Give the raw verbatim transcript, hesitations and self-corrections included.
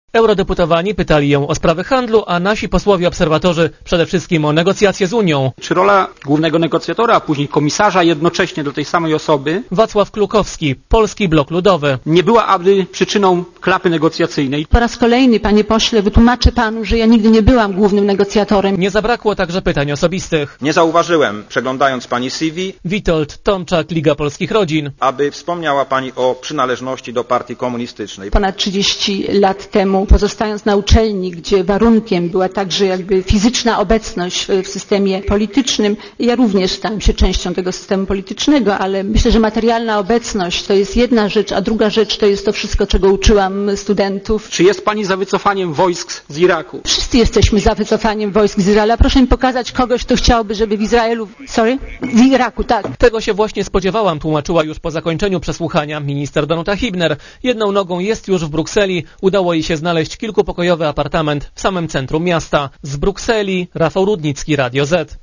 Eurodeputowani pytali ją o sprawy handlu, a nasi posłowie obserwatorzy przede wszystkim o negocjacje z Unią. Czy rola głównego negocjatora, a później komisarza jednocześnie do tej samej osoby Wacław Klukowski, Polski Blok Ludowy. nie była aby przyczyną klapy negocjacyjnej? Po raz kolejny, panie pośle, wytłumaczę panu, że ja nigdy nie byłam głównym negocjatorem. Nie zabrakło także pytań osobistych. Nie zauważyłem, przeglądając pani C V, Witold Tomczak, Liga Polskich Rodzin. aby wspomniała pani o przynależności do partii komunistycznej. Ponad trzydzieści lat temu, pozostając na uczelni, gdzie warunkiem była także jakby fizyczna obecność w systemie politycznym, ja również stałam się częścią tego systemu politycznego, ale myślę, że materialna obecność to jest jedna rzecz, a druga rzecz to jest to wszystko, czego uczyłam studentów. Czy jest pani za wycofaniem wojsk z Iraku? Wszyscy jesteśmy za wycofaniem wojsk z Izraela. Proszę mi pokazać kogoś, kto chciałby, żeby w Izraelu, sorry, w Iraku, tak. Tego się właśnie spodziewałam, tłumaczyła już po zakończeniu przesłuchania minister Danuta Hübner. Jedną nogą jest już w Brukseli. Udało jej się znaleźć kilkupokojowy apartament w samym centrum miasta. Z Brukseli Rafał Rudnicki, Radio Z.